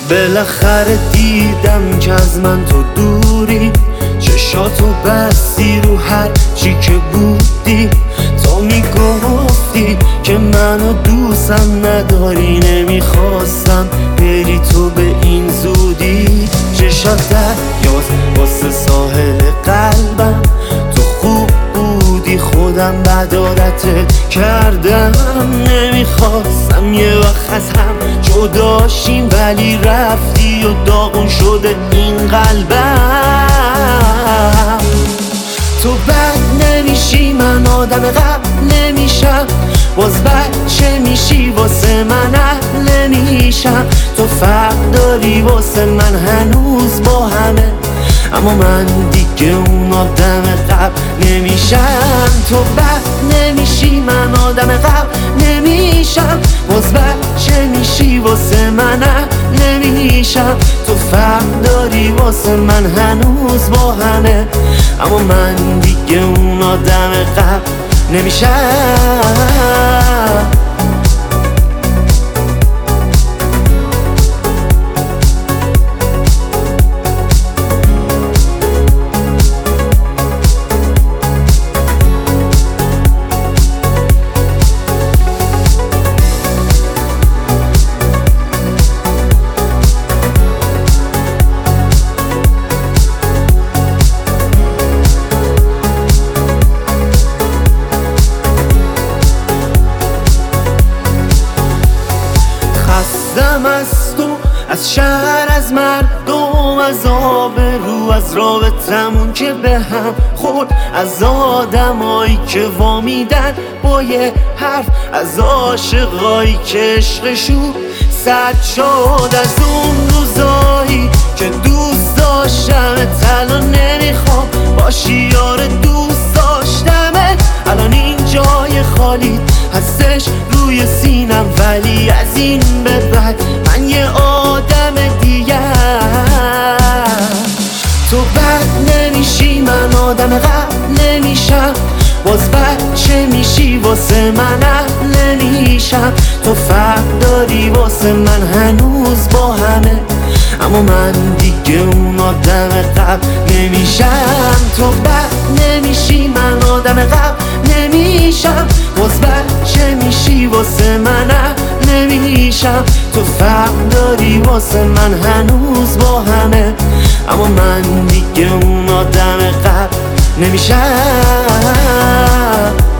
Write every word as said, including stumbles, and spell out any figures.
بالاخره دیدم که از من تو دوری، چشاتو بستی رو هر چی که بودی. تو میگفتی که منو دوستم نداری، نمیخواستم بری تو به این زودی. چشات دریاست واسه ساحل قلبم، تو خوب بودی خودم بد عادتت کردم. نمیخواستم یه وقت از هم جداشیم، ولی رفتی و داغون شده این قلبم. تو بد نمیشی من آدم قبل نمیشم، باز بچه میشی واسه من اهل نمیشم. تو فرق داری واسه من هنوز با همه، اما من دیگه اون آدم قبل نمیشم. تو بد نمیشی من آدم قبل نمیشم، باز بچه میشی واسه من نمیشم. تو فرق داری واسه من هنوز با همه، اما من دیگه اون آدم قبل نمیشم. خستم از تو، از شهر، از مردم، از آبرو، از رابطمون که به هم خورد، از آدمایی که وامیدن با یه حرف، از عاشقایی که عشقشون سد شد، از اون روزایی که دوست داشتمت الان نمیخوام باشی یار دوست داشتمت. الان این جای خالی هستش روی سینم، ولی از این به بعد من یه آدم دیگه. تو بد نمیشی من آدم قبل نمیشم، باز بچه میشی واسه من اهل نمیشم. تو فرق داری واسه من هنوز با همه، اما من دیگه اون آدم قبل نمیشم. تو بد نمیشی من آدم قبل نمیشم، باز بچه میشی واسه من نمیشم. تو فرق داری واسه من هنوز با همه، اما من دیگه اون آدم قبل نمیشم.